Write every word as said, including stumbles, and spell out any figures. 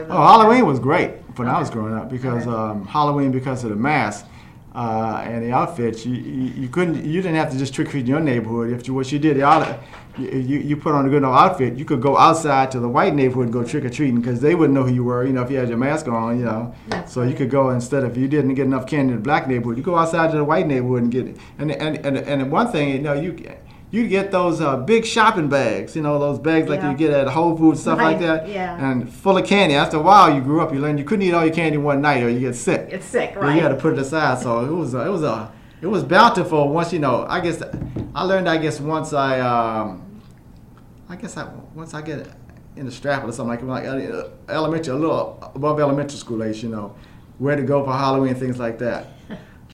Oh, Halloween was great when I was growing up because Okay. um, Halloween, because of the mask uh, and the outfits, you, you, you couldn't, you didn't have to just trick or treat in your neighborhood. If you, what you did, the out, you, you you put on a good enough outfit, you could go outside to the white neighborhood and go trick or treating because they wouldn't know who you were. You know, if you had your mask on, you know. That's So you right. could go instead of, if you didn't get enough candy in the black neighborhood, you go outside to the white neighborhood and get it. And and and, and one thing, you know, you. You get those uh, big shopping bags, you know, those bags like Yeah. you get at Whole Foods, stuff like Right, that, yeah. and full of candy. After a while, you grew up, you learned you couldn't eat all your candy one night or you get sick. It's sick, Yeah, right? you had to put it aside. So it was, a, it was a, it was bountiful. Once you know, I guess I learned. I guess once I, um, I guess I once I get in the strap or something like like uh, elementary, a little above elementary school age, you know, where to go for Halloween, things like that.